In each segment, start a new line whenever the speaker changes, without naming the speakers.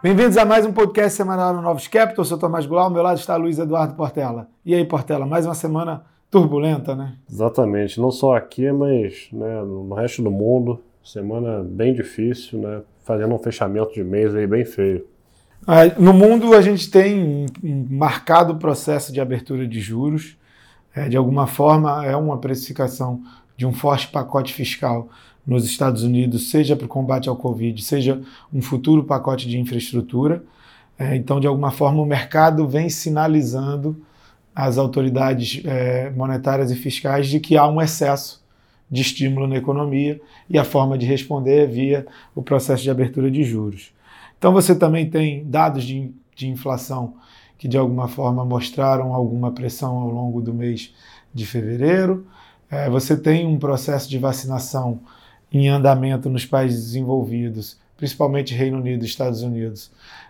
Bem-vindos a mais um podcast semanal no Novos Capital. Eu sou Tomás Goulart, ao meu lado está Luiz Eduardo Portela. E aí, Portela, mais uma semana turbulenta, né?
Exatamente, não só aqui, mas no resto do mundo, semana bem difícil, né? Fazendo um fechamento de mês aí bem feio.
No mundo a gente tem um marcado processo de abertura de juros. De alguma forma é uma precificação de um forte pacote fiscal nos Estados Unidos, seja para o combate ao Covid, seja um futuro pacote de infraestrutura. Então, de alguma forma, o mercado vem sinalizando às autoridades monetárias e fiscais de que há um excesso de estímulo na economia e a forma de responder é via o processo de abertura de juros. Então, você também tem dados de inflação que, de alguma forma, mostraram alguma pressão ao longo do mês de fevereiro. Você tem um processo de vacinação em andamento nos países desenvolvidos, principalmente Reino Unido e Estados Unidos,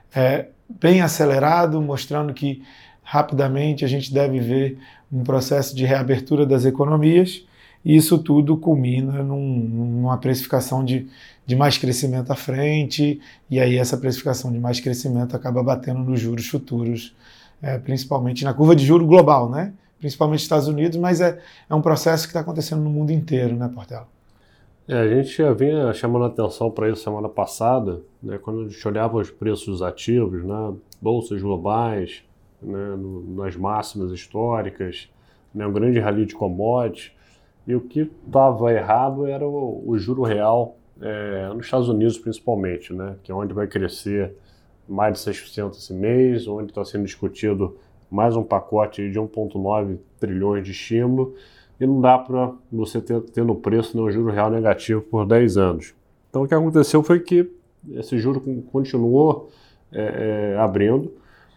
bem acelerado, mostrando que rapidamente a gente deve ver um processo de reabertura das economias, e isso tudo culmina numa precificação de mais crescimento à frente, e aí essa precificação de mais crescimento acaba batendo nos juros futuros, principalmente na curva de juros global, né? Principalmente nos Estados Unidos, mas é um processo que está acontecendo no mundo inteiro, né, Portela?
A gente já vinha chamando a atenção para isso semana passada, né, quando a gente olhava os preços dos ativos, né, bolsas globais, né, nas máximas históricas, né, um grande rally de commodities, e o que estava errado era o juro real, nos Estados Unidos principalmente, né, que é onde vai crescer mais de 6% esse mês, onde está sendo discutido mais um pacote de 1,9 trilhões de estímulo, e não dá para você ter no preço um juro real negativo por 10 anos. Então o que aconteceu foi que esse juro continuou abrindo,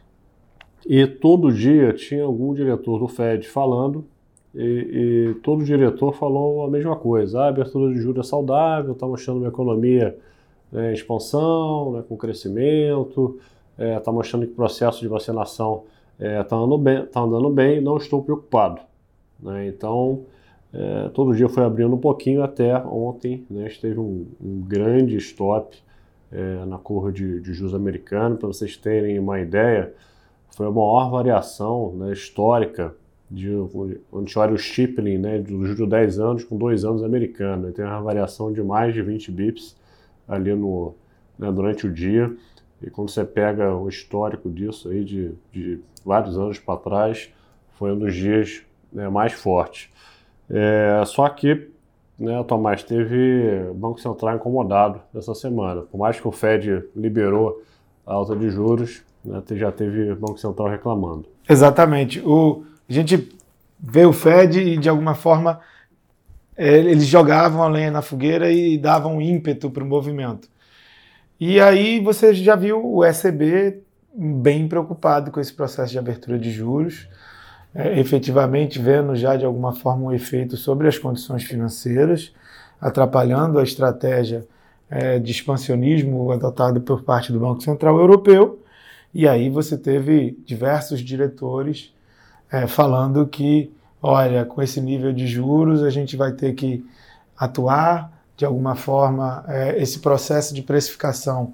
e todo dia tinha algum diretor do Fed falando, e todo diretor falou a mesma coisa. A abertura de juros é saudável, está mostrando uma economia em expansão, né, com crescimento, está mostrando que o processo de vacinação está andando bem, não estou preocupado. Né? Então, todo dia foi abrindo um pouquinho até ontem, né, a gente teve um grande stop na curva de juros americano. Para vocês terem uma ideia, foi a maior variação, né, histórica, onde a gente olha o steepening, né, do juro 10 anos com 2 anos americano. Tem uma variação de mais de 20 bips ali durante o dia, e quando você pega o histórico disso aí de vários anos para trás, foi um dos dias mais forte. Só que, né, Tomás, teve o Banco Central incomodado essa semana. Por mais que o Fed liberou a alta de juros, né, já teve o Banco Central reclamando.
Exatamente. A gente vê o Fed e, de alguma forma, eles jogavam a lenha na fogueira e davam ímpeto para o movimento. E aí você já viu o ECB bem preocupado com esse processo de abertura de juros, efetivamente vendo já de alguma forma um efeito sobre as condições financeiras, atrapalhando a estratégia de expansionismo adotado por parte do Banco Central Europeu. E aí você teve diversos diretores falando que, olha, com esse nível de juros a gente vai ter que atuar de alguma forma. Esse processo de precificação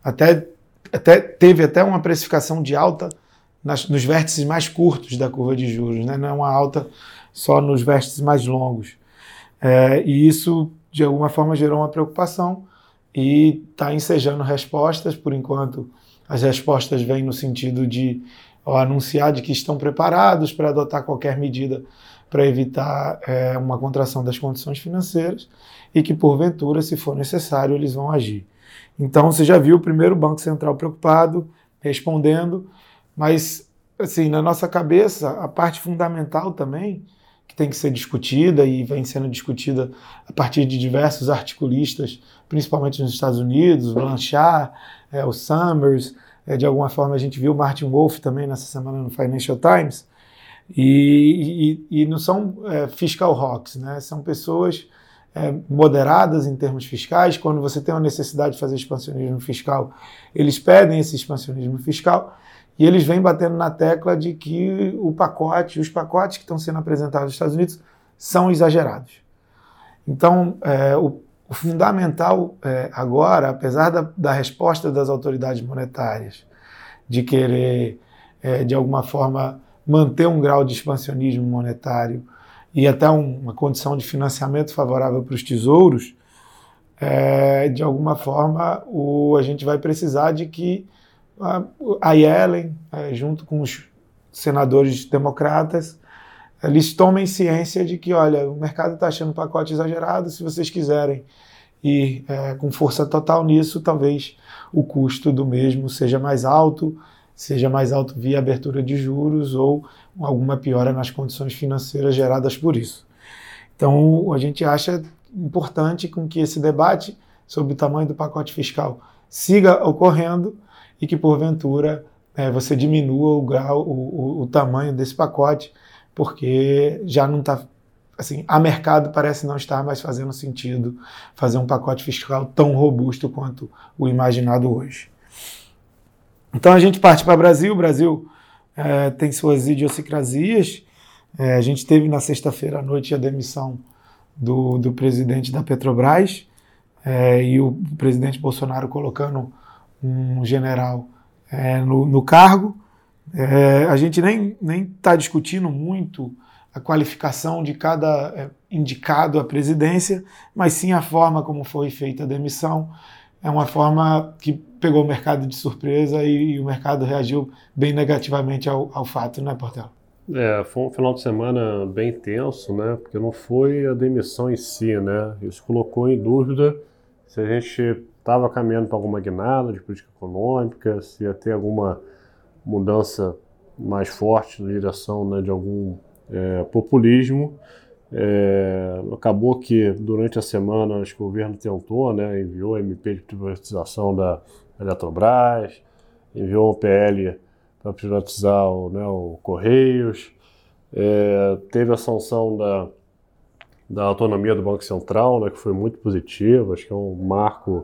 teve até uma precificação de alta nos vértices mais curtos da curva de juros, né? Não é uma alta só nos vértices mais longos. E isso, de alguma forma, gerou uma preocupação e está ensejando respostas. Por enquanto, as respostas vêm no sentido de anunciar de que estão preparados para adotar qualquer medida para evitar uma contração das condições financeiras e que, porventura, se for necessário, eles vão agir. Então, você já viu o primeiro Banco Central preocupado, respondendo, mas, assim, na nossa cabeça, a parte fundamental também, que tem que ser discutida e vem sendo discutida a partir de diversos articulistas, principalmente nos Estados Unidos, o Blanchard, o Summers, de alguma forma a gente viu o Martin Wolf também nessa semana no Financial Times, e não são fiscal hawks, né? São pessoas moderadas em termos fiscais. Quando você tem uma necessidade de fazer expansionismo fiscal, eles pedem esse expansionismo fiscal, e eles vêm batendo na tecla de que os pacotes que estão sendo apresentados nos Estados Unidos são exagerados. Então, o fundamental agora, apesar da resposta das autoridades monetárias de querer, de alguma forma, manter um grau de expansionismo monetário e até uma condição de financiamento favorável para os tesouros, de alguma forma a gente vai precisar de que a Yellen, junto com os senadores democratas, eles tomem ciência de que, olha, o mercado está achando um pacote exagerado, se vocês quiserem ir com força total nisso, talvez o custo do mesmo seja mais alto via abertura de juros ou alguma piora nas condições financeiras geradas por isso. Então, a gente acha importante com que esse debate sobre o tamanho do pacote fiscal siga ocorrendo e que, porventura, você diminua o tamanho desse pacote, porque já não está, assim, a mercado parece não estar mais fazendo sentido fazer um pacote fiscal tão robusto quanto o imaginado hoje. Então a gente parte para o Brasil. O Brasil tem suas idiosincrasias. A gente teve na sexta-feira à noite a demissão do presidente da Petrobras e o presidente Bolsonaro colocando um general no cargo. A gente nem está discutindo muito a qualificação de cada indicado à presidência, mas sim a forma como foi feita a demissão. É uma forma que pegou o mercado de surpresa e o mercado reagiu bem negativamente ao fato, né, Portela?
Foi um final de semana bem tenso, né? Porque não foi a demissão em si, né? Isso colocou em dúvida se a gente estava caminhando para alguma guinada de política econômica, se ia ter alguma mudança mais forte na direção, né, de algum populismo. Acabou que durante a semana acho que o governo tentou, né, enviou a MP de privatização da Eletrobras, enviou um PL para privatizar o Correios, teve a sanção da autonomia do Banco Central, né, que foi muito positiva, acho que é um marco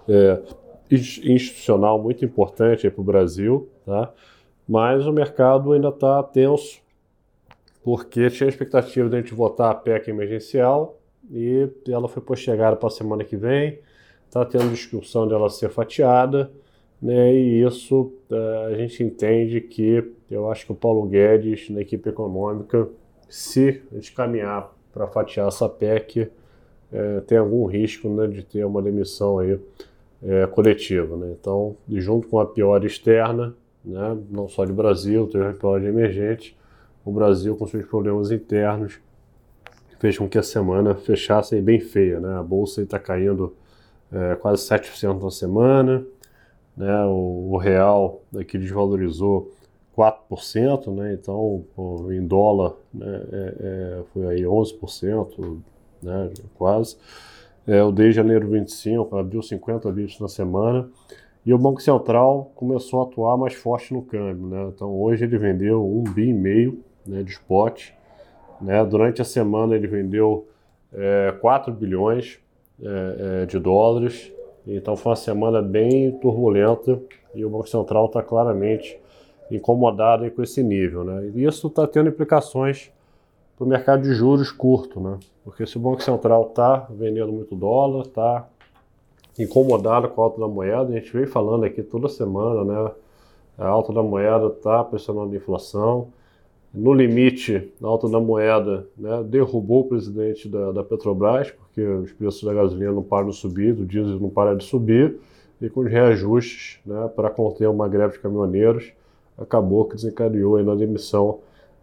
institucional muito importante para o Brasil, tá? Mas o mercado ainda está tenso, porque tinha a expectativa de a gente votar a PEC emergencial e ela foi postergada para a semana que vem, está tendo discussão de ela ser fatiada, né, e isso a gente entende que, eu acho que o Paulo Guedes, na equipe econômica, se a gente caminhar para fatiar essa PEC, tem algum risco, né, de ter uma demissão aí, coletiva, né? Então, junto com a piora externa, né, não só de Brasil, teve a piora emergente, o Brasil com seus problemas internos fez com que a semana fechasse bem feia, né? A bolsa está caindo quase 7% na semana, né? O real aqui desvalorizou 4%, né? Então em dólar, né, foi aí 11%, né, quase. O DI janeiro 25 abriu 50 bips na semana e o Banco Central começou a atuar mais forte no câmbio, né? Então hoje ele vendeu 1,5 bi, né, de spot, né? Durante a semana ele vendeu 4 bilhões de dólares. Então foi uma semana bem turbulenta e o Banco Central está claramente incomodado aí com esse nível, né? E isso está tendo implicações para o mercado de juros curto, né? Porque se o Banco Central está vendendo muito dólar, está incomodado com a alta da moeda, a gente vem falando aqui toda semana, né? A alta da moeda está pressionando a inflação. No limite, a alta da moeda, né, derrubou o presidente da Petrobras, porque os preços da gasolina não param de subir, do diesel não para de subir, e com os reajustes, né, para conter uma greve de caminhoneiros, acabou que desencadeou aí na demissão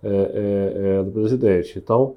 do presidente. Então,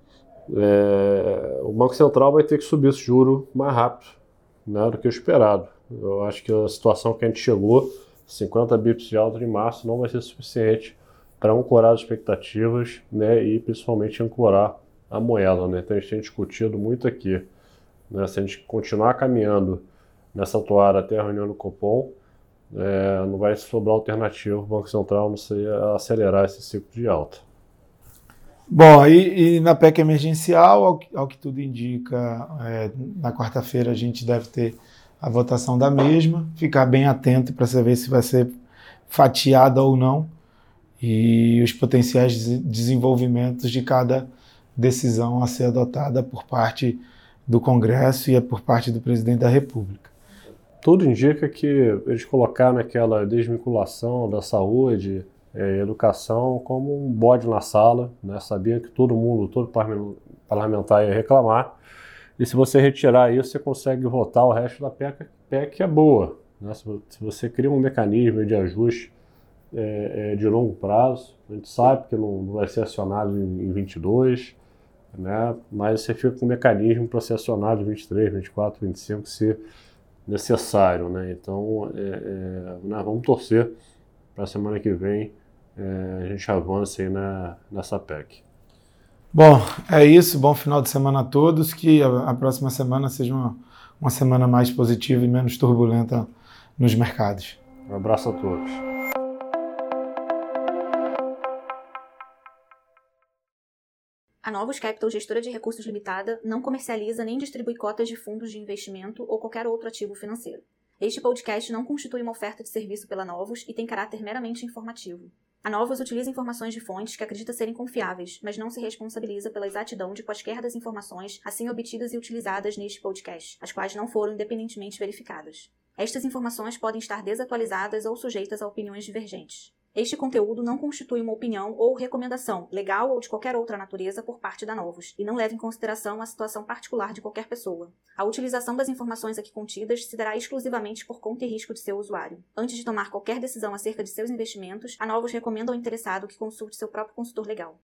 o Banco Central vai ter que subir esse juro mais rápido, né, do que o esperado. Eu acho que a situação que a gente chegou, 50 bips de alta de março, não vai ser suficiente para ancorar as expectativas, né, e principalmente ancorar a moeda, né? Então a gente tem discutido muito aqui, né, se a gente continuar caminhando nessa toada até a reunião do Copom, não vai sobrar alternativa para o Banco Central não sei acelerar esse ciclo de alta.
Bom, e na PEC emergencial, ao que tudo indica, na quarta-feira a gente deve ter a votação da mesma, ficar bem atento para saber se vai ser fatiada ou não, e os potenciais desenvolvimentos de cada decisão a ser adotada por parte do Congresso e por parte do presidente da República.
Tudo indica que eles colocaram aquela desvinculação da saúde e educação como um bode na sala, né? Sabia que todo parlamentar ia reclamar, e se você retirar isso, você consegue votar o resto da PEC é boa, né? Se você cria um mecanismo de ajuste de longo prazo, a gente sabe que não vai ser acionado em 22, né? Mas você fica com um mecanismo para ser acionado em 23, 24, 25, se necessário, né? Então, nós vamos torcer para a semana que vem a gente avance aí nessa PEC.
Bom, é isso. Bom final de semana a todos. Que a próxima semana seja uma semana mais positiva e menos turbulenta nos mercados.
Um abraço a todos.
A Novos Capital, gestora de recursos limitada, não comercializa nem distribui cotas de fundos de investimento ou qualquer outro ativo financeiro. Este podcast não constitui uma oferta de serviço pela Novos e tem caráter meramente informativo. A Novos utiliza informações de fontes que acredita serem confiáveis, mas não se responsabiliza pela exatidão de quaisquer das informações assim obtidas e utilizadas neste podcast, as quais não foram independentemente verificadas. Estas informações podem estar desatualizadas ou sujeitas a opiniões divergentes. Este conteúdo não constitui uma opinião ou recomendação, legal ou de qualquer outra natureza, por parte da Novos, e não leva em consideração a situação particular de qualquer pessoa. A utilização das informações aqui contidas se dará exclusivamente por conta e risco de seu usuário. Antes de tomar qualquer decisão acerca de seus investimentos, a Novos recomenda ao interessado que consulte seu próprio consultor legal.